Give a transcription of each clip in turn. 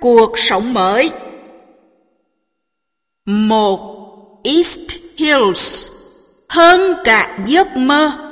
cuộc sống mới. 1. East Hills, hơn cả giấc mơ.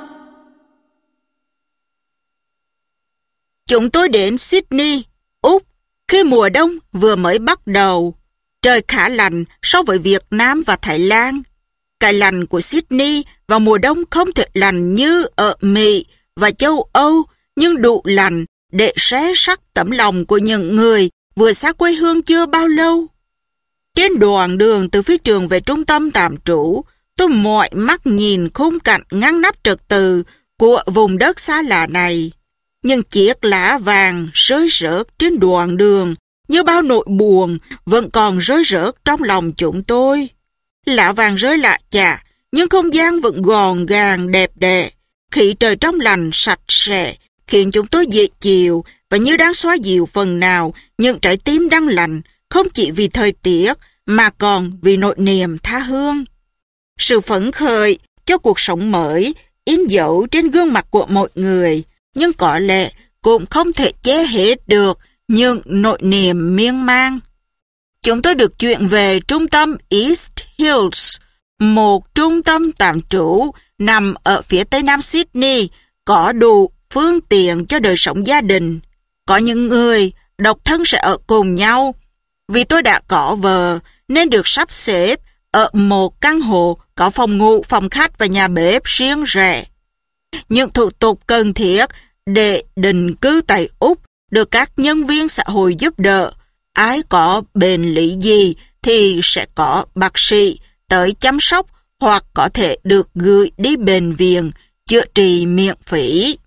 Chúng tôi đến Sydney, Úc, khi mùa đông vừa mới bắt đầu. Trời khá lạnh so với Việt Nam và Thái Lan. Cái lạnh của Sydney vào mùa đông không thể lạnh như ở Mỹ và châu Âu, nhưng đủ lạnh để xé xác tấm lòng của những người vừa xa quê hương chưa bao lâu. Trên đoạn đường từ phía trường về trung tâm tạm trú, tôi mỏi mắt nhìn khung cảnh ngăn nắp trật tự của vùng đất xa lạ này. Những chiếc lá vàng rơi rớt trên đoạn đường như bao nỗi buồn vẫn còn rơi rớt trong lòng chúng tôi. Lá vàng rơi lạ chả, nhưng không gian vẫn gọn gàng đẹp đẽ. Khí trời trong lành sạch sẽ khiến chúng tôi dễ chịu và như đang xoa dịu phần nào những trái tim đang lạnh, không chỉ vì thời tiết mà còn vì nỗi niềm tha hương. Sự phấn khởi cho cuộc sống mới in dấu trên gương mặt của mọi người, nhưng có lẽ cũng không thể che hết được những nỗi niềm miên man. Chúng tôi được chuyển về trung tâm East Hills, một trung tâm tạm trú nằm ở phía tây nam Sydney, có đủ phương tiện cho đời sống gia đình. Có những người độc thân sẽ ở cùng nhau. Vì tôi đã có vợ nên được sắp xếp ở một căn hộ có phòng ngủ, phòng khách và nhà bếp riêng rẽ. Những thủ tục cần thiết để định cư tại Úc được các nhân viên xã hội giúp đỡ. Ai có bệnh lý gì thì sẽ có bác sĩ tới chăm sóc hoặc có thể được gửi đi bệnh viện chữa trị miễn phí.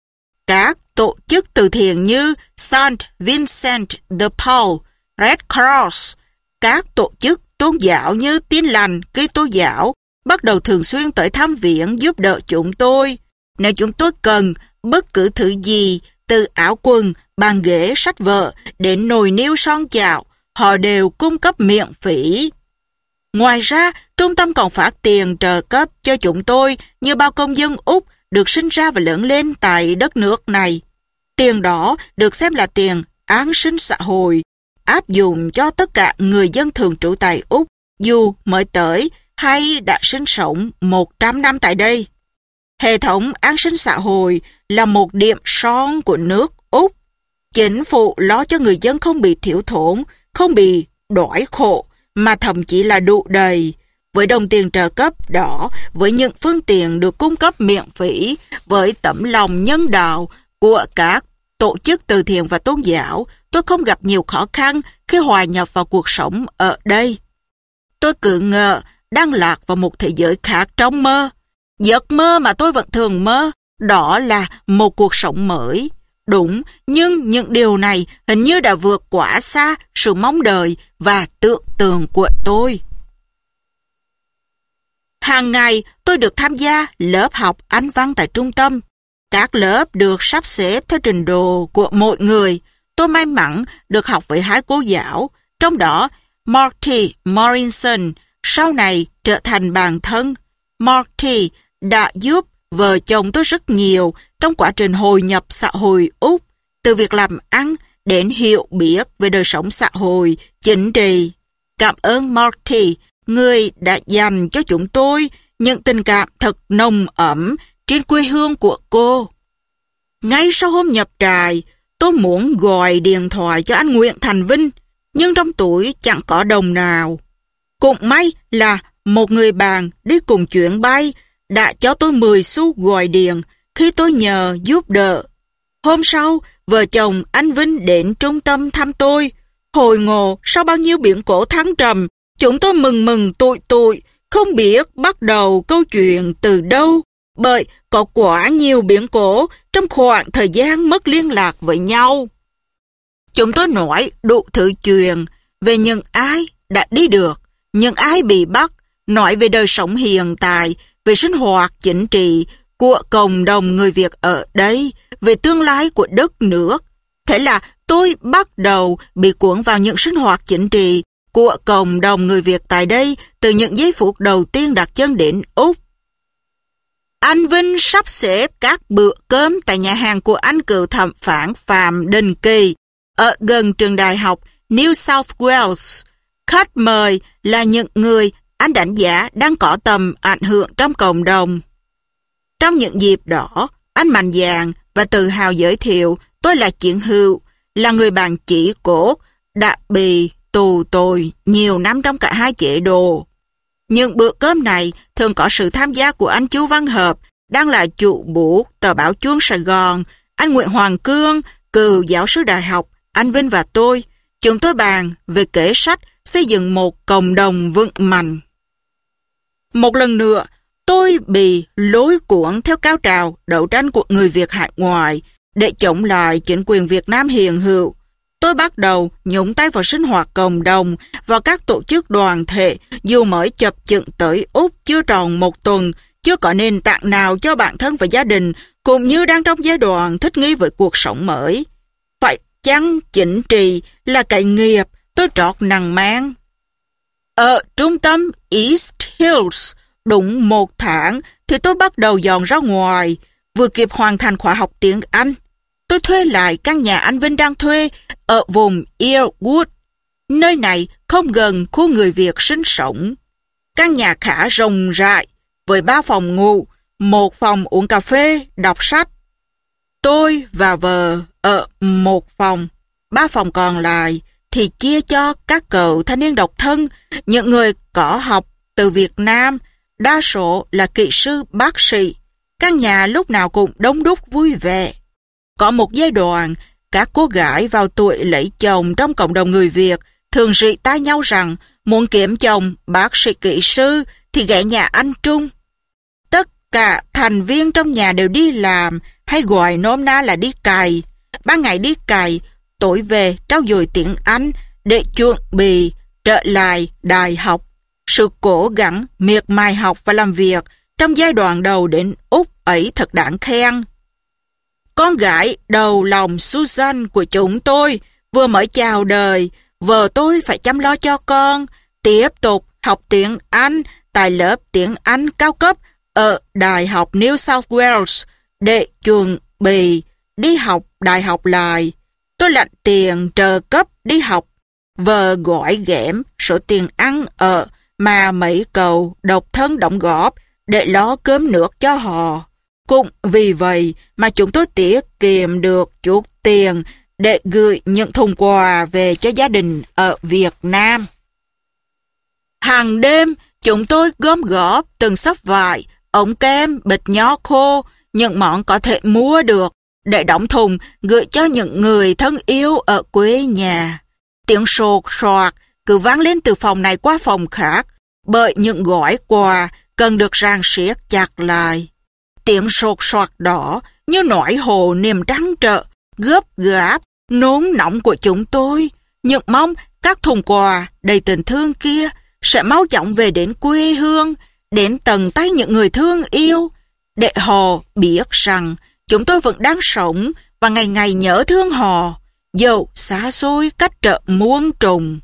Các tổ chức từ thiện như St. Vincent de Paul, Red Cross, các tổ chức tôn giáo như Tin lành Kitô giáo bắt đầu thường xuyên tới thăm viếng giúp đỡ chúng tôi. Nếu chúng tôi cần bất cứ thứ gì, từ áo quần, bàn ghế, sách vở đến nồi niêu son chảo, họ đều cung cấp miễn phí. Ngoài ra, trung tâm còn phát tiền trợ cấp cho chúng tôi như bao công dân Úc được sinh ra và lớn lên tại đất nước này. Tiền đó được xem là tiền an sinh xã hội, áp dụng cho tất cả người dân thường trú tại Úc, dù mới tới hay đã sinh sống 100 năm tại đây. Hệ thống an sinh xã hội là một điểm son của nước Úc. Chính phủ lo cho người dân không bị thiếu thốn, không bị đói khổ, mà thậm chí là đủ đầy. Với đồng tiền trợ cấp đó, với những phương tiện được cung cấp miễn phí, với tấm lòng nhân đạo của các tổ chức từ thiện và tôn giáo, tôi không gặp nhiều khó khăn khi hòa nhập vào cuộc sống ở đây. Tôi cứ ngỡ đang lạc vào một thế giới khác trong mơ. Giấc mơ mà tôi vẫn thường mơ, đó là một cuộc sống mới. Đúng, nhưng những điều này hình như đã vượt quá xa sự mong đợi và tưởng tượng của tôi. Hàng ngày tôi được tham gia lớp học Anh văn tại trung tâm. Các lớp được sắp xếp theo trình độ của mỗi người. Tôi may mắn được học với 2 cô giáo, trong đó Marty Morrison sau này trở thành bạn thân. Marty đã giúp vợ chồng tôi rất nhiều trong quá trình hội nhập xã hội Úc, từ việc làm ăn đến hiểu biết về đời sống xã hội, chính trị. Cảm ơn Marty, người đã dành cho chúng tôi những tình cảm thật nồng ấm trên quê hương của cô. Ngay sau hôm nhập trại, tôi muốn gọi điện thoại cho anh Nguyễn Thành Vinh, nhưng trong túi chẳng có đồng nào. Cũng may là một người bạn đi cùng chuyến bay đã cho tôi 10 xu gọi điện khi tôi nhờ giúp đỡ. Hôm sau, vợ chồng anh Vinh đến trung tâm thăm tôi. Hồi ngộ sau bao nhiêu biến cố thăng trầm, chúng tôi mừng mừng tụi tụi, không biết bắt đầu câu chuyện từ đâu, bởi có quá nhiều biến cố trong khoảng thời gian mất liên lạc với nhau. Chúng tôi nói đủ thứ chuyện về những ai đã đi được, những ai bị bắt, nói về đời sống hiện tại, về sinh hoạt chính trị của cộng đồng người Việt ở đây, về tương lai của đất nước. Thế là tôi bắt đầu bị cuốn vào những sinh hoạt chính trị của cộng đồng người Việt tại đây từ những giây phút đầu tiên đặt chân đến Úc. Anh Vinh sắp xếp các bữa cơm tại nhà hàng của anh cựu thẩm phán Phạm Đình Kỳ ở gần trường đại học New South Wales. Khách mời là những người anh đánh giá đang có tầm ảnh hưởng trong cộng đồng. Trong những dịp đó, anh mạnh dạn và tự hào giới thiệu tôi là chiến hữu, là người bạn chỉ cốt, đã bị tù tội nhiều năm trong cả hai chế độ. Những bữa cơm này thường có sự tham gia của anh Chu Văn Hợp, đang là chủ bút tờ báo Chuông Sài Gòn, anh Nguyễn Hoàng Cương, cựu giáo sư đại học, anh Vinh và tôi. Chúng tôi bàn về kế sách xây dựng một cộng đồng vững mạnh. Một lần nữa, tôi bị lôi cuốn theo cao trào đấu tranh của người Việt hải ngoại để chống lại chính quyền Việt Nam hiện hữu. Tôi bắt đầu nhúng tay vào sinh hoạt cộng đồng, vào các tổ chức đoàn thể, dù mới chập chững tới Úc chưa tròn một tuần, chưa có nền tảng nào cho bản thân và gia đình, cũng như đang trong giai đoạn thích nghi với cuộc sống mới. Phải chăng chính trị là cái nghiệp tôi trót nặng mang? Ở trung tâm East Hills, đúng 1 tháng thì tôi bắt đầu dọn ra ngoài, vừa kịp hoàn thành khóa học tiếng Anh. Tôi thuê lại căn nhà anh Vinh đang thuê ở vùng Earwood. Nơi này không gần khu người Việt sinh sống. Căn nhà khá rộng rãi, với 3 phòng ngủ, 1 phòng uống cà phê, đọc sách. Tôi và vợ ở 1 phòng, 3 phòng còn lại thì chia cho các cậu thanh niên độc thân, những người có học từ Việt Nam, đa số là kỹ sư, bác sĩ. Căn nhà lúc nào cũng đông đúc vui vẻ. Có một giai đoạn, các cô gái vào tuổi lấy chồng trong cộng đồng người Việt thường rỉ tai nhau rằng muốn kiếm chồng bác sĩ kỹ sư thì ghé nhà anh Trung. Tất cả thành viên trong nhà đều đi làm, hay gọi nôm na là đi cày. Ban ngày đi cày, tối về trau dồi tiếng Anh để chuẩn bị trở lại đại học. Sự cố gắng miệt mài học và làm việc trong giai đoạn đầu đến Úc ấy thật đáng khen. Con gái đầu lòng Susan của chúng tôi vừa mới chào đời, vợ tôi phải chăm lo cho con, tiếp tục học tiếng Anh tại lớp tiếng Anh cao cấp ở Đại học New South Wales để chuẩn bị đi học đại học lại. Tôi lãnh tiền trợ cấp đi học, vợ gói ghém số tiền ăn ở mà mấy cậu độc thân đóng góp để lo cơm nước cho họ. Cũng vì vậy mà chúng tôi tiết kiệm được chút tiền để gửi những thùng quà về cho gia đình ở Việt Nam. Hàng đêm, chúng tôi gom góp từng xấp vải, ống kem, bịch nho khô, những món có thể mua được để đóng thùng gửi cho những người thân yêu ở quê nhà. Tiếng sột soạt cứ vang lên từ phòng này qua phòng khác, bởi những gói quà cần được rang siết chặt lại. Tiếng sột soạt đó như nỗi hồ niềm trăn trở, gấp gáp, nôn nóng của chúng tôi. Nhưng mong các thùng quà đầy tình thương kia sẽ mau chóng về đến quê hương, đến tận tay những người thương yêu, để họ biết rằng chúng tôi vẫn đang sống và ngày ngày nhớ thương họ, dẫu xa xôi cách trở muôn trùng.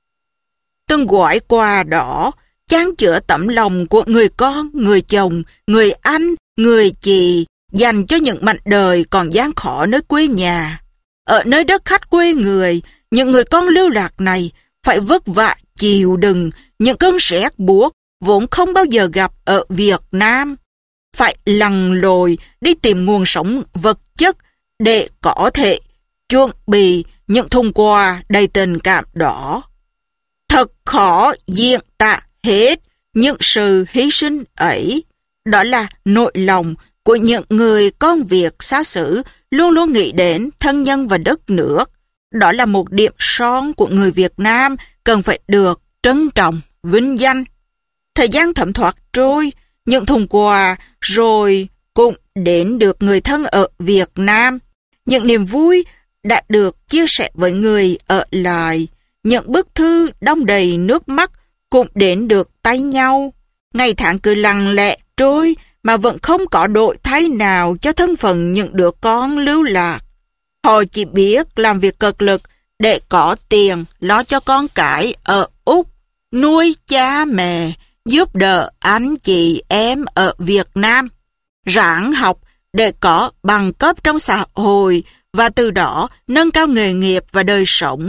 Từng gói quà đó chan chứa tấm lòng của người con, người chồng, người anh, người chị dành cho những mảnh đời còn gian khổ nơi quê nhà. Ở nơi đất khách quê người, những người con lưu lạc này phải vất vả chịu đựng những cơn rét buốt vốn không bao giờ gặp ở Việt Nam. Phải lặn lội đi tìm nguồn sống vật chất để có thể chuẩn bị những thùng quà đầy tình cảm đó. Thật khó diễn tả hết những sự hy sinh ấy. Đó là nỗi lòng của những người con Việt xa xứ luôn luôn nghĩ đến thân nhân và đất nước. Đó là một điểm son của người Việt Nam cần phải được trân trọng, vinh danh. Thời gian thấm thoát trôi, những thùng quà rồi cũng đến được người thân ở Việt Nam. Những niềm vui đã được chia sẻ với người ở lại. Những bức thư đong đầy nước mắt cũng đến được tay nhau. Ngày tháng cứ lặng lẽ trôi mà vẫn không có đổi thay nào cho thân phận những đứa con lưu lạc. Họ chỉ biết làm việc cực lực để có tiền lo cho con cái ở Úc, nuôi cha mẹ, giúp đỡ anh chị em ở Việt Nam, ráng học để có bằng cấp trong xã hội và từ đó nâng cao nghề nghiệp và đời sống.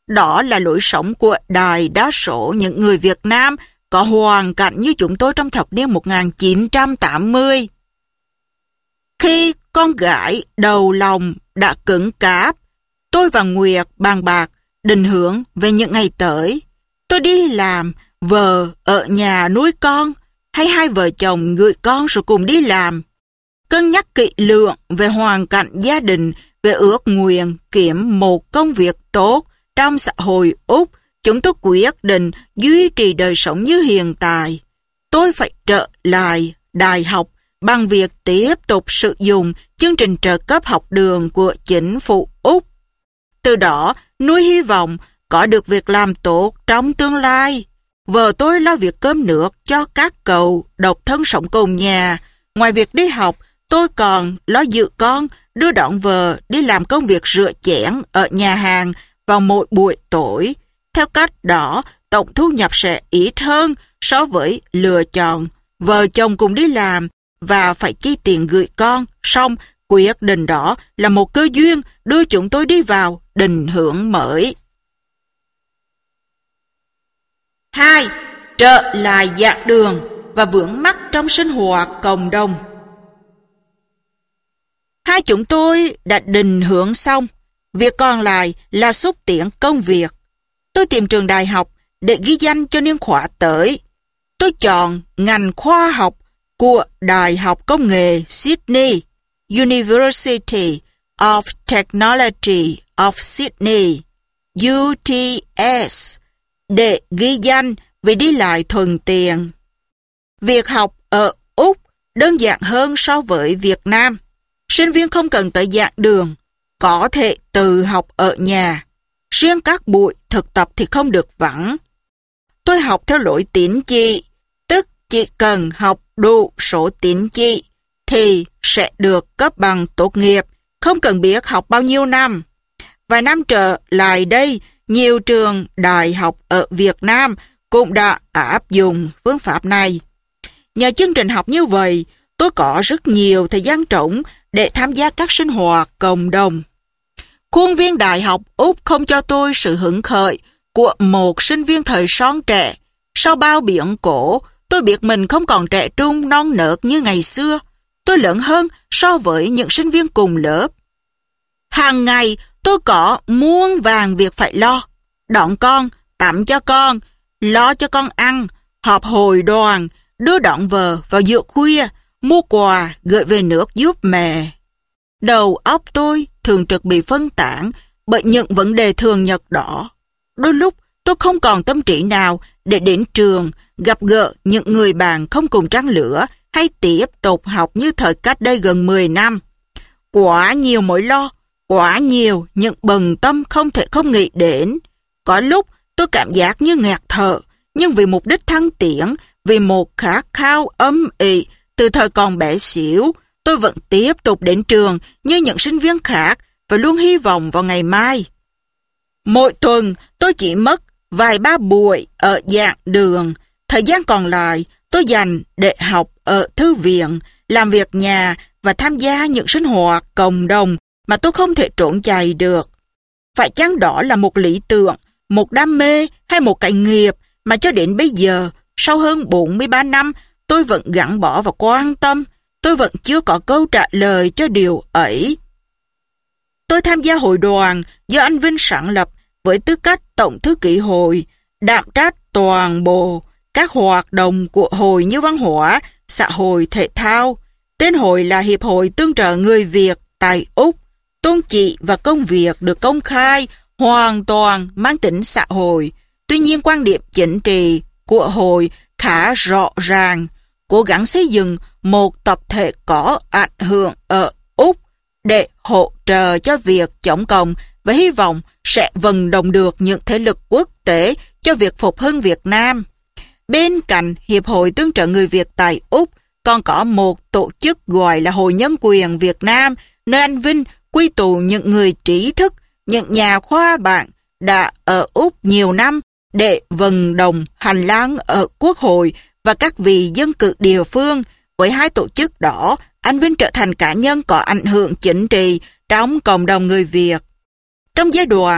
Đó là lối sống của đại đa số những người Việt Nam có hoàn cảnh như chúng tôi trong thập niên 1980. Khi con gái đầu lòng đã cứng cáp, tôi và Nguyệt bàn bạc định hướng về những ngày tới. Tôi đi làm, vợ ở nhà nuôi con, hay hai vợ chồng gửi con rồi cùng đi làm. Cân nhắc kỹ lưỡng về hoàn cảnh gia đình, về ước nguyện kiếm một công việc tốt trong xã hội Úc, chúng tôi quyết định duy trì đời sống như hiện tại. Tôi phải trở lại đại học bằng việc tiếp tục sử dụng chương trình trợ cấp học đường của chính phủ Úc. Từ đó, nuôi hy vọng có được việc làm tốt trong tương lai. Vợ tôi lo việc cơm nước cho các cậu độc thân sống cùng nhà. Ngoài việc đi học, tôi còn lo giữ con, đưa đón vợ đi làm công việc rửa chén ở nhà hàng vào mỗi buổi tối. Theo cách đó, tổng thu nhập sẽ ít hơn so với lựa chọn vợ chồng cùng đi làm và phải chi tiền gửi con. Xong, quyết định đó là một cơ duyên đưa chúng tôi đi vào định hướng mới. 2. Trở lại giảng đường và vướng mắc trong sinh hoạt cộng đồng. Hai chúng tôi đã định hướng xong, việc còn lại là xúc tiến công việc. Tôi tìm trường đại học để ghi danh cho niên khóa tới. Tôi chọn ngành khoa học của Đại học Công nghệ Sydney, University of Technology of Sydney, UTS, để ghi danh vì đi lại thuận tiện. Việc học ở Úc đơn giản hơn so với Việt Nam. Sinh viên không cần tới giảng đường, có thể tự học ở nhà. Riêng các buổi thực tập thì không được vắng. Tôi học theo lối tín chỉ, tức chỉ cần học đủ số tín chỉ thì sẽ được cấp bằng tốt nghiệp, không cần biết học bao nhiêu năm. Vài năm trở lại đây, nhiều trường đại học ở Việt Nam cũng đã áp dụng phương pháp này. Nhờ chương trình học như vậy, tôi có rất nhiều thời gian trống để tham gia các sinh hoạt cộng đồng. Khuôn viên đại học Úc không cho tôi sự hứng khởi của một sinh viên thời son trẻ. Sau bao biến cố, tôi biết mình không còn trẻ trung non nớt như ngày xưa. Tôi lớn hơn so với những sinh viên cùng lớp. Hàng ngày, tôi có muôn vàn việc phải lo. Đón con, tắm cho con, lo cho con ăn, họp hội đoàn, đưa đón vợ vào giữa khuya, mua quà gửi về nước giúp mẹ. Đầu óc tôi thường trực bị phân tán bởi những vấn đề thường nhật đó. Đôi lúc tôi không còn tâm trí nào để đến trường, gặp gỡ những người bạn không cùng trang lứa hay tiếp tục học như thời cách đây gần 10 năm. Quá nhiều mối lo, quá nhiều những bận tâm không thể không nghĩ đến. Có lúc tôi cảm giác như ngạt thở, nhưng vì mục đích thăng tiến, vì một khát khao âm ỉ từ thời còn bé xíu, tôi vẫn tiếp tục đến trường như những sinh viên khác và luôn hy vọng vào ngày mai. Mỗi tuần tôi chỉ mất vài ba buổi ở giảng đường, thời gian còn lại tôi dành để học ở thư viện, làm việc nhà và tham gia những sinh hoạt cộng đồng mà tôi không thể trốn chạy được. Phải chăng đó là một lý tưởng, một đam mê hay một cái nghiệp mà cho đến bây giờ, sau hơn 43 năm, tôi vẫn gắn bó và quan tâm, tôi vẫn chưa có câu trả lời cho điều ấy. Tôi tham gia hội đoàn do anh Vinh sáng lập với tư cách tổng thư ký hội, đảm trách toàn bộ các hoạt động của hội như văn hóa, xã hội, thể thao. Tên hội là Hiệp hội Tương trợ Người Việt tại Úc. Tôn chỉ và công việc được công khai, hoàn toàn mang tính xã hội. Tuy nhiên quan điểm chính trị của hội khá rõ ràng, cố gắng xây dựng một tập thể có ảnh hưởng ở Úc để hỗ trợ cho việc chống cộng và hy vọng sẽ vận động được những thế lực quốc tế cho việc phục hưng Việt Nam. Bên cạnh Hiệp hội Tương trợ Người Việt tại Úc còn có một tổ chức gọi là Hội Nhân quyền Việt Nam, nơi anh Vinh quy tụ những người trí thức, những nhà khoa bảng đã ở Úc nhiều năm để vận động hành lang ở Quốc hội và các vị dân cử địa phương. Với hai tổ chức đó, anh Vinh trở thành cá nhân có ảnh hưởng chính trị trong cộng đồng người Việt. Trong giai đoạn thời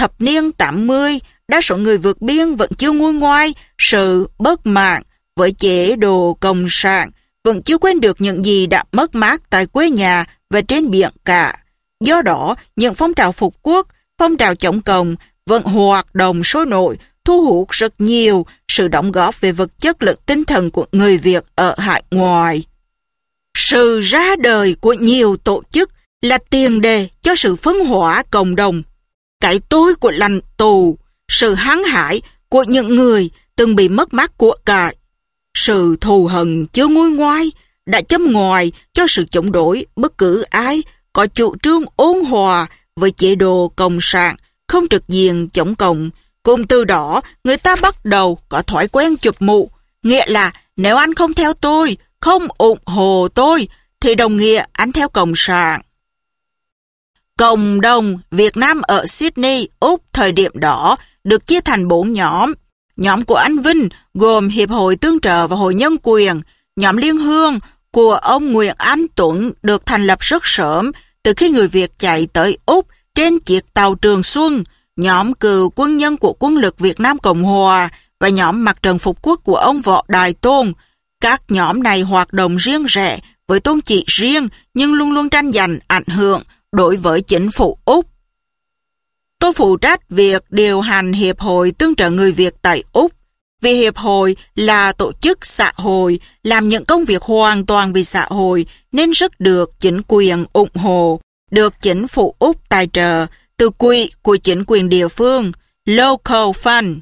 thập niên 80, đa số người vượt biên vẫn chưa nguôi ngoai sự bất mãn với chế độ cộng sản, vẫn chưa quên được những gì đã mất mát tại quê nhà và trên biển cả. Do đó, những phong trào phục quốc, phong trào chống cộng vẫn hoạt động sôi nổi, thu hút rất nhiều sự đóng góp về vật chất lẫn tinh thần của người Việt ở hải ngoại. Sự ra đời của nhiều tổ chức là tiền đề cho sự phân hóa cộng đồng. Cái tôi của lành tù, sự hăng hái của những người từng bị mất mát của cải, sự thù hận chưa nguôi ngoai đã châm ngòi cho sự chống đối bất cứ ai có chủ trương ôn hòa với chế độ cộng sản, không trực diện chống cộng. Cùng từ đó, người ta bắt đầu có thói quen chụp mũ, nghĩa là nếu anh không theo tôi, không ủng hộ tôi, thì đồng nghĩa anh theo cộng sản. Cộng đồng Việt Nam ở Sydney, Úc thời điểm đó được chia thành 4 nhóm. Nhóm của anh Vinh gồm Hiệp hội Tương trợ và Hội Nhân quyền. Nhóm Liên Hương của ông Nguyễn Anh Tuấn được thành lập rất sớm, từ khi người Việt chạy tới Úc trên chiếc tàu Trường Xuân. Nhóm Cựu Quân nhân của Quân lực Việt Nam Cộng Hòa và nhóm Mặt trận Phục quốc của ông Võ Đài Tôn. Các nhóm này hoạt động riêng rẽ với tôn chỉ riêng nhưng luôn luôn tranh giành ảnh hưởng đối với chính phủ Úc. Tôi phụ trách việc điều hành Hiệp hội Tương trợ người Việt tại Úc. Vì Hiệp hội là tổ chức xã hội, làm những công việc hoàn toàn vì xã hội nên rất được chính quyền ủng hộ, được chính phủ Úc tài trợ từ quỹ của chính quyền địa phương, Local Fund.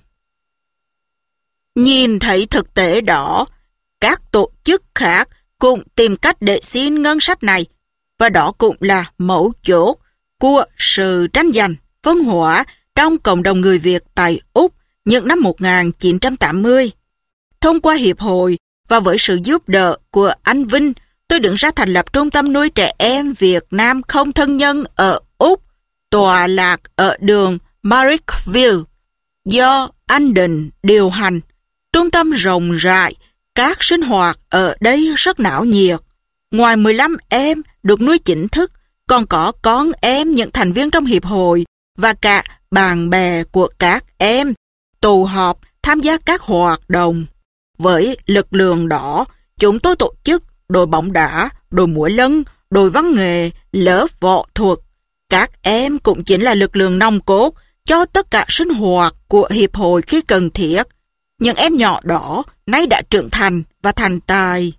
Nhìn thấy thực tế đó, các tổ chức khác cũng tìm cách để xin ngân sách này, và đó cũng là mấu chốt của sự tranh giành, phân hóa trong cộng đồng người Việt tại Úc những năm 1980. Thông qua hiệp hội và với sự giúp đỡ của anh Vinh, tôi đứng ra thành lập Trung tâm nuôi trẻ em Việt Nam không thân nhân ở Úc, tọa lạc ở đường Marrickville, do anh Định điều hành. Trung tâm rộng rãi, các sinh hoạt ở đây rất náo nhiệt. Ngoài 15 em được nuôi chính thức, còn có con em những thành viên trong hiệp hội và cả bạn bè của các em tụ họp tham gia các hoạt động. Với lực lượng đó, chúng tôi tổ chức đội bóng đá, đội múa lân, đội văn nghệ, lớp võ thuật. Các em cũng chính là lực lượng nòng cốt cho tất cả sinh hoạt của hiệp hội khi cần thiết. Những em nhỏ đó nay đã trưởng thành và thành tài.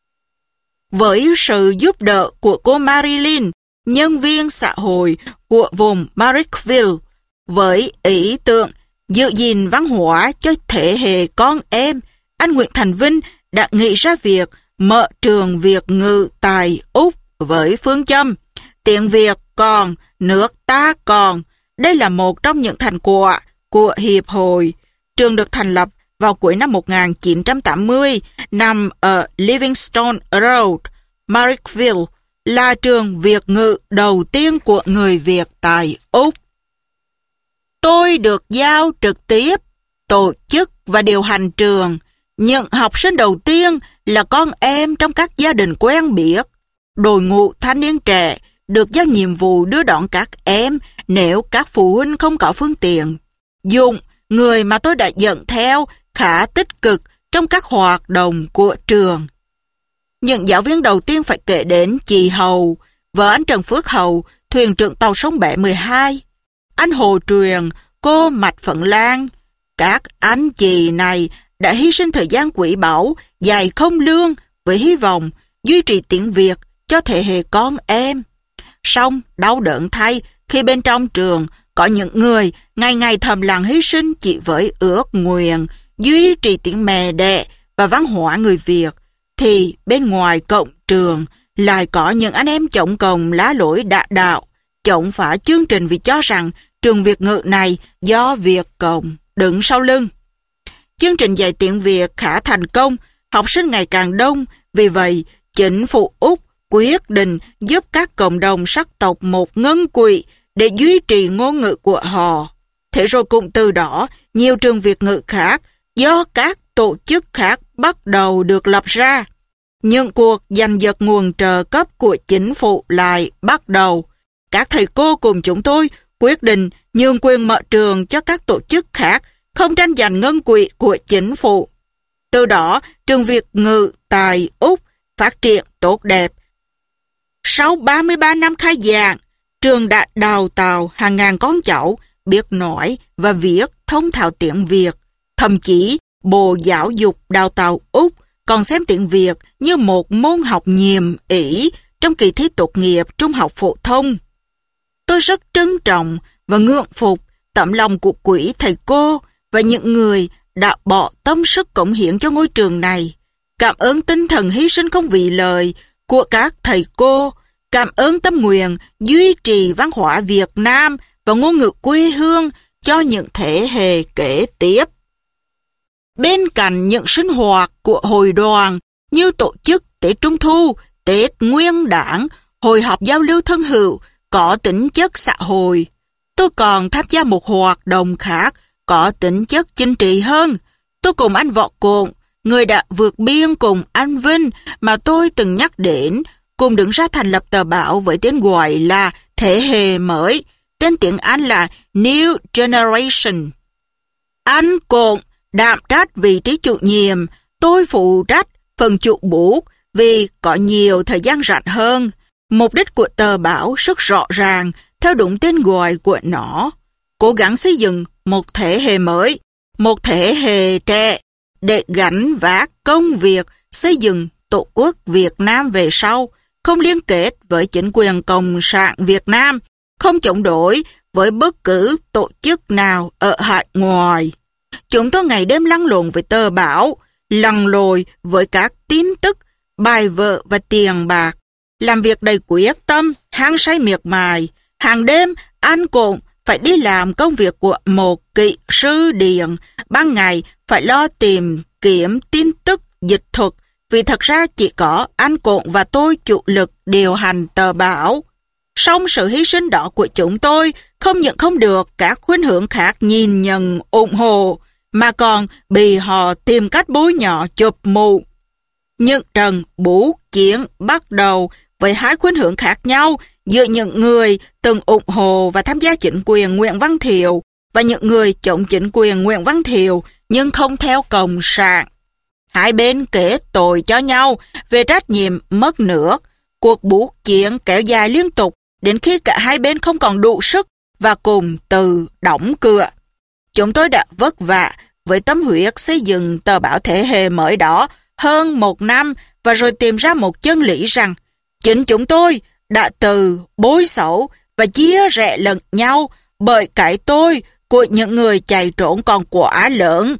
Với sự giúp đỡ của cô Marilyn, nhân viên xã hội của vùng Marrickville, với ý tưởng giữ gìn văn hóa cho thế hệ con em, anh Nguyễn Thành Vinh đã nghĩ ra việc mở trường Việt ngữ tại Úc với phương châm tiếng Việt còn, nước ta còn. Đây là một trong những thành quả của hiệp hội. Trường được thành lập vào cuối năm 1980, nằm ở Livingstone Road, Marrickville, là trường Việt ngữ đầu tiên của người Việt tại Úc. Tôi được giao trực tiếp tổ chức và điều hành trường. Những học sinh đầu tiên là con em trong các gia đình quen biết. Đội ngũ thanh niên trẻ được giao nhiệm vụ đưa đón các em nếu các phụ huynh không có phương tiện. Dũng, người mà tôi đã dẫn theo, khá tích cực trong các hoạt động của trường. Những giáo viên đầu tiên phải kể đến chị Hầu, vợ anh Trần Phước Hầu, thuyền trưởng tàu sông Bẻ 12, anh Hồ Truyền, cô Mạch Phận Lan. Các anh chị này đã hy sinh thời gian quý báu, dài không lương với hy vọng duy trì tiếng Việt cho thế hệ con em. Song đau đớn thay khi bên trong trường có những người ngày ngày thầm lặng hy sinh chỉ với ước nguyện duy trì tiếng mẹ đẻ và văn hóa người Việt, thì bên ngoài cổng trường lại có những anh em chống cộng lá lối đạ đạo, chống phá chương trình vì cho rằng trường Việt ngữ này do Việt Cộng đứng sau lưng. Chương trình dạy tiếng Việt khá thành công, học sinh ngày càng đông, vì vậy chính phủ Úc quyết định giúp các cộng đồng sắc tộc một ngân quỹ để duy trì ngôn ngữ của họ. Thế rồi cũng từ đó, nhiều trường Việt ngữ khác do các tổ chức khác bắt đầu được lập ra. Những cuộc giành giật nguồn trợ cấp của chính phủ lại bắt đầu. Các thầy cô cùng chúng tôi quyết định nhường quyền mở trường cho các tổ chức khác không tranh giành ngân quỹ của chính phủ. Từ đó, trường Việt ngữ tại Úc phát triển tốt đẹp. Sau 33 năm khai giảng, trường đã đào tạo hàng ngàn con cháu biết nói và viết thông thạo tiếng Việt. Thậm chí, Bộ Giáo dục Đào tạo Úc còn xem tiếng Việt như một môn học nhiệm ỷ trong kỳ thi tốt nghiệp trung học phổ thông. Tôi rất trân trọng và ngưỡng phục tấm lòng của quý thầy cô và những người đã bỏ tâm sức cống hiến cho ngôi trường này. Cảm ơn tinh thần hy sinh không vì lời của các thầy cô. Cảm ơn tâm nguyện duy trì văn hóa Việt Nam và ngôn ngữ quê hương cho những thế hệ kế tiếp. Bên cạnh những sinh hoạt của hội đoàn như tổ chức Tết Trung Thu, Tết Nguyên Đán, hội họp giao lưu thân hữu có tính chất xã hội, tôi còn tham gia một hoạt động khác có tính chất chính trị hơn. Tôi cùng anh Võ Cộn, người đã vượt biên cùng anh Vinh mà tôi từng nhắc đến, cùng đứng ra thành lập tờ báo với tên gọi là Thế hệ mới, tên tiếng Anh là New Generation. Anh Cộn đảm trách vị trí chủ nhiệm, tôi phụ trách phần chủ bút vì có nhiều thời gian rảnh hơn. Mục đích của tờ báo rất rõ ràng, theo đúng tên gọi của nó: cố gắng xây dựng một thế hệ mới, một thế hệ trẻ để gánh vác công việc xây dựng Tổ quốc Việt Nam về sau, không liên kết với chính quyền Cộng sản Việt Nam, không chống đối với bất cứ tổ chức nào ở hải ngoại. Chúng tôi ngày đêm lăn lộn với tờ báo, lăn lội với các tin tức, bài vở và tiền bạc, làm việc đầy quyết tâm, hăng say miệt mài. Hàng đêm, anh Cộn phải đi làm công việc của một kỹ sư điện, ban ngày phải lo tìm kiếm tin tức dịch thuật, vì thật ra chỉ có anh Cộn và tôi chủ lực điều hành tờ báo. Song sự hy sinh đó của chúng tôi không những không được các khuynh hướng khác nhìn nhận ủng hộ, mà còn bị họ tìm cách bôi nhọ chụp mũ. Những trận bú chiến bắt đầu với hai khuynh hướng khác nhau giữa những người từng ủng hộ và tham gia chính quyền Nguyễn Văn Thiệu và những người chống chính quyền Nguyễn Văn Thiệu nhưng không theo Cộng sản. Hai bên kể tội cho nhau về trách nhiệm mất nước. Cuộc bú chiến kéo dài liên tục đến khi cả hai bên không còn đủ sức và cùng từ đóng cửa. Chúng tôi đã vất vả với tâm huyết xây dựng tờ báo thế hệ mới đó hơn 1 năm và rồi tìm ra một chân lý rằng chính chúng tôi đã từ bối xấu và chia rẽ lẫn nhau bởi cái tôi của những người chạy trốn còn quá lớn.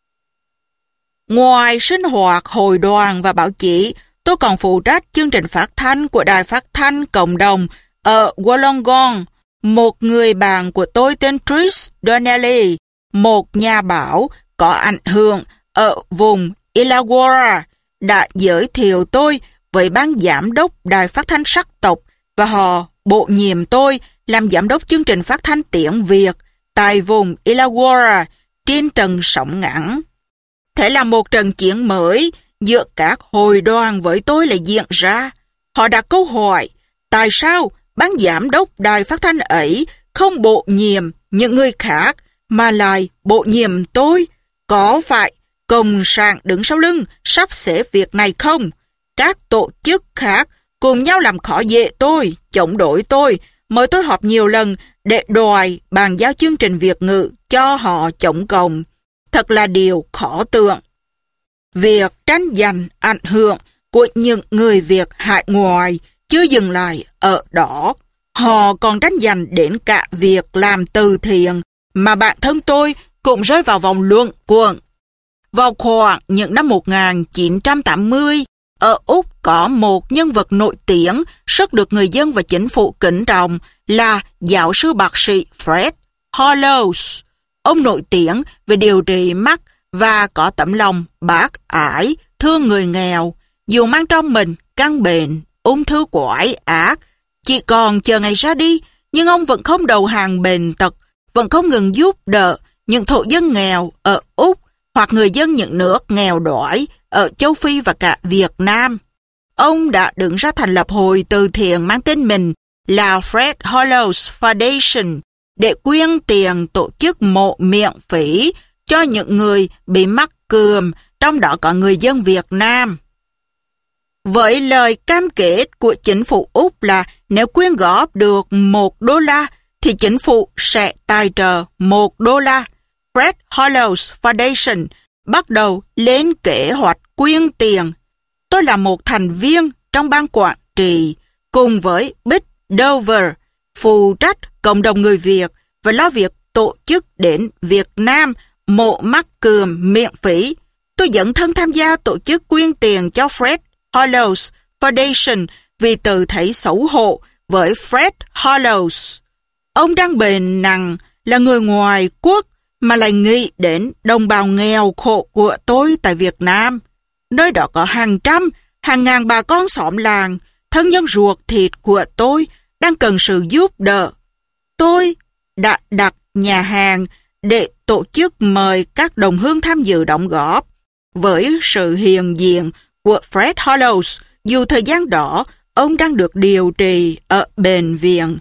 Ngoài sinh hoạt hội đoàn và báo chí, tôi còn phụ trách chương trình phát thanh của Đài Phát thanh Cộng đồng ở Wollongong. Một người bạn của tôi tên Trish Donnelly, một nhà báo có ảnh hưởng ở vùng Illawarra, đã giới thiệu tôi với ban giám đốc Đài Phát thanh sắc tộc và họ bổ nhiệm tôi làm giám đốc chương trình phát thanh tiếng Việt tại vùng Illawarra trên tầng sóng ngắn. Thế là một trận chiến mới giữa các hội đoàn với tôi lại diễn ra. Họ đặt câu hỏi, tại sao ban giám đốc đài phát thanh ấy không bổ nhiệm những người khác mà lại bổ nhiệm tôi? Có phải Cộng sản đứng sau lưng sắp xếp việc này không? Các tổ chức khác cùng nhau làm khó dễ tôi, chống đối tôi, mời tôi họp nhiều lần để đòi bàn giao chương trình Việt ngữ cho họ chống cộng. Thật là điều khó tưởng. Việc tranh giành ảnh hưởng của những người Việt hải ngoại chưa dừng lại ở đó. Họ còn tranh giành đến cả việc làm từ thiện mà bản thân tôi cũng rơi vào vòng luẩn quẩn. Vào khoảng những năm 1980, ở Úc có một nhân vật nổi tiếng rất được người dân và chính phủ kính trọng là giáo sư bác sĩ Fred Hollows. Ông nổi tiếng về điều trị mắt và có tấm lòng bác ái, thương người nghèo. Dù mang trong mình căn bệnh ung thư quái ác, chỉ còn chờ ngày ra đi, nhưng ông vẫn không đầu hàng bệnh tật, vẫn không ngừng giúp đỡ những thổ dân nghèo ở Úc hoặc người dân những nước nghèo đói ở châu Phi và cả Việt Nam. Ông đã đứng ra thành lập hội từ thiện mang tên mình là Fred Hollows Foundation để quyên tiền tổ chức mộ miễn phí cho những người bị mắc cườm, trong đó có người dân Việt Nam. Với lời cam kết của chính phủ Úc là nếu quyên góp được $1 thì chính phủ sẽ tài trợ $1, Fred Hollows Foundation bắt đầu lên kế hoạch quyên tiền. Tôi là một thành viên trong ban quản trị cùng với Bích Dover, phụ trách cộng đồng người Việt và lo việc tổ chức đến Việt Nam mộ mắc cườm miễn phí. Tôi dẫn thân tham gia tổ chức quyên tiền cho Fred Hollows Foundation vì tự thấy xấu hổ với Fred Hollows. Ông đang bền nặng là người ngoài quốc mà lại nghĩ đến đồng bào nghèo khổ của tôi tại Việt Nam. Nơi đó có hàng trăm, hàng ngàn bà con xóm làng, thân nhân ruột thịt của tôi đang cần sự giúp đỡ. Tôi đã đặt nhà hàng để tổ chức mời các đồng hương tham dự đóng góp. Với sự hiện diện của Fred Hollows, dù thời gian đó ông đang được điều trị ở bệnh viện,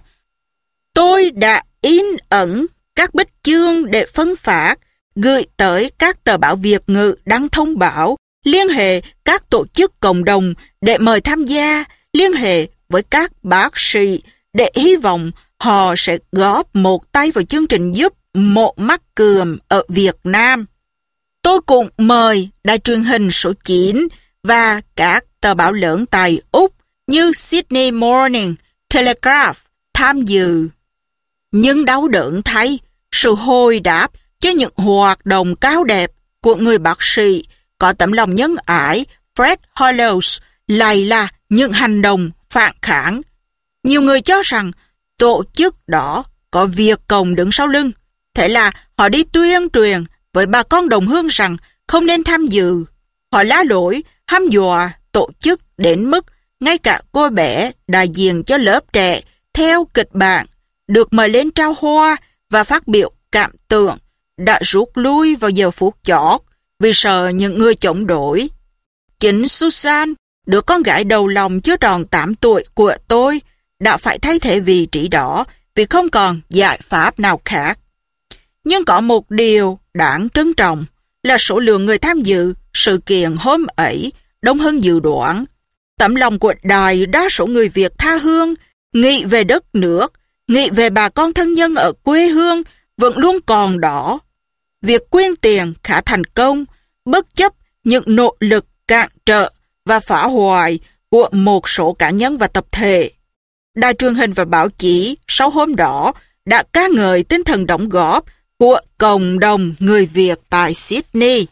tôi đã in ấn các bích chương để phân phát, gửi tới các tờ báo Việt ngữ đăng thông báo, liên hệ các tổ chức cộng đồng để mời tham gia, liên hệ với các bác sĩ để hy vọng họ sẽ góp một tay vào chương trình giúp mộ mắc cườm ở Việt Nam. Tôi cũng mời đài truyền hình số 9 và các tờ báo lớn tại Úc như Sydney Morning Telegraph tham dự. Nhưng đau đớn thay, sự hồi đáp cho những hoạt động cao đẹp của người bác sĩ có tấm lòng nhân ái Fred Hollows lại là những hành động phản kháng. Nhiều người cho rằng tổ chức đó có Việt Cộng đứng sau lưng. Thế là họ đi tuyên truyền với bà con đồng hương rằng không nên tham dự. Họ la lối, hăm dọa tổ chức đến mức ngay cả cô bé đại diện cho lớp trẻ theo kịch bản được mời lên trao hoa và phát biểu cảm tưởng đã rút lui vào giờ phút chót vì sợ những người chống đối. Chính Susan, đứa con gái đầu lòng chưa tròn 8 tuổi của tôi, đã phải thay thế vị trí đó vì không còn giải pháp nào khác. Nhưng có một điều đáng trân trọng là số lượng người tham dự sự kiện hôm ấy đông hơn dự đoán. Tấm lòng của đại đa số người Việt tha hương, nghĩ về đất nước, nghĩ về bà con thân nhân ở quê hương vẫn luôn còn đó. Việc quyên tiền khá thành công, bất chấp những nỗ lực cản trở và phá hoại của một số cá nhân và tập thể. Đài truyền hình và báo chí sau hôm đó đã ca ngợi tinh thần đóng góp của cộng đồng người Việt tại Sydney.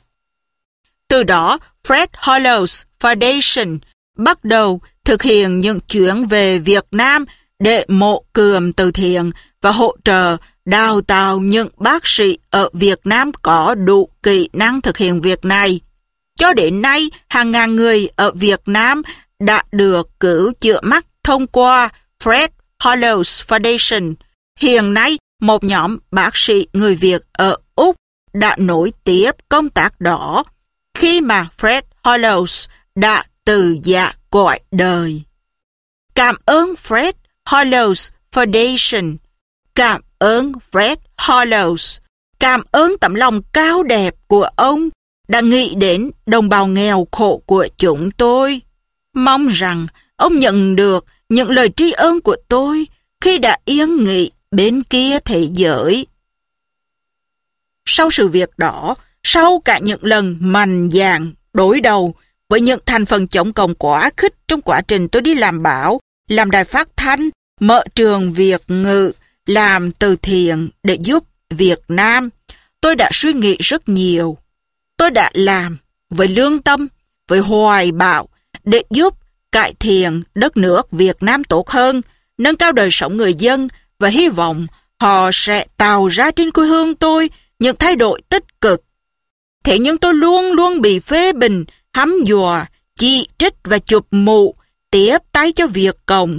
Từ đó, Fred Hollows Foundation bắt đầu thực hiện những chuyến về Việt Nam để mộ cườm từ thiện và hỗ trợ đào tạo những bác sĩ ở Việt Nam có đủ kỹ năng thực hiện việc này. Cho đến nay, hàng ngàn người ở Việt Nam đã được cứu chữa mắt thông qua Fred Hollows Foundation. Hiện nay, một nhóm bác sĩ người Việt ở Úc đã nối tiếp công tác đó khi mà Fred Hollows đã từ dạ cõi đời. Cảm ơn Fred Hollows Foundation. Cảm ơn Fred Hollows. Cảm ơn tấm lòng cao đẹp của ông đã nghĩ đến đồng bào nghèo khổ của chúng tôi. Mong rằng ông nhận được những lời tri ân của tôi khi đã yên nghỉ bên kia thế giới. Sau sự việc đó, sau cả những lần mạnh dạn đối đầu với những thành phần chống cộng quá khích trong quá trình tôi đi làm báo, làm đài phát thanh, mở trường Việt ngữ, làm từ thiện để giúp Việt Nam, tôi đã suy nghĩ rất nhiều. Tôi đã làm với lương tâm, với hoài bão để giúp cải thiện đất nước Việt Nam tốt hơn, nâng cao đời sống người dân và hy vọng họ sẽ tạo ra trên quê hương tôi những thay đổi tích cực. Thế nhưng tôi luôn luôn bị phê bình, hăm dọa, chỉ trích và chụp mũ, tiếp tay cho Việt Cộng.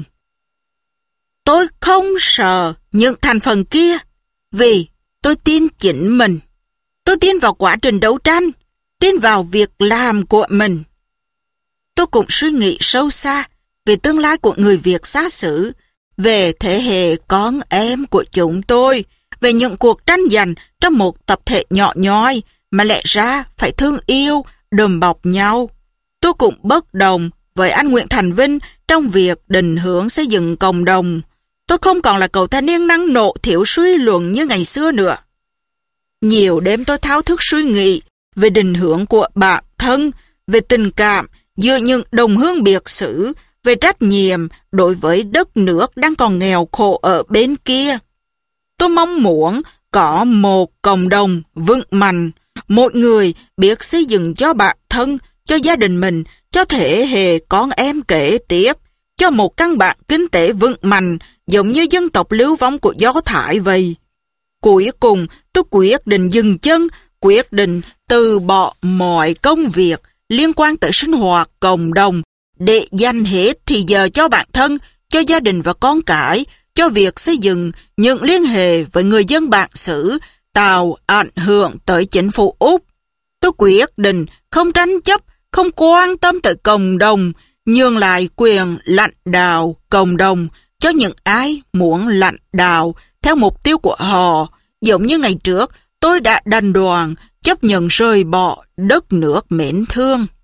Tôi không sợ những thành phần kia vì tôi tin chính mình. Tôi tin vào quá trình đấu tranh, tin vào việc làm của mình. Tôi cũng suy nghĩ sâu xa về tương lai của người Việt xa xứ, về thế hệ con em của chúng tôi, về những cuộc tranh giành trong một tập thể nhỏ nhoi mà lẽ ra phải thương yêu, đùm bọc nhau. Tôi cũng bất đồng với anh Nguyễn Thành Vinh trong việc định hướng xây dựng cộng đồng. Tôi không còn là cậu thanh niên năng nổ thiểu suy luận như ngày xưa nữa. Nhiều đêm tôi thao thức suy nghĩ về định hướng của bản thân, về tình cảm giữa những đồng hương biệt xứ, về trách nhiệm đối với đất nước đang còn nghèo khổ ở bên kia. Tôi mong muốn có một cộng đồng vững mạnh, mỗi người biết xây dựng cho bản thân, cho gia đình mình, cho thế hệ con em kế tiếp, cho một căn bản kinh tế vững mạnh giống như dân tộc lưu vong của Do Thái vậy. Cuối cùng, tôi quyết định dừng chân, quyết định từ bỏ mọi công việc liên quan tới sinh hoạt cộng đồng để dành hết thì giờ cho bản thân, cho gia đình và con cái, cho việc xây dựng những liên hệ với người dân bản xứ, tạo ảnh hưởng tới chính phủ Úc. Tôi quyết định không tranh chấp, không quan tâm tới cộng đồng, nhường lại quyền lãnh đạo cộng đồng cho những ai muốn lãnh đạo theo mục tiêu của họ. Giống như ngày trước, tôi đã đành đoàn chấp nhận rời bỏ đất nước mến thương.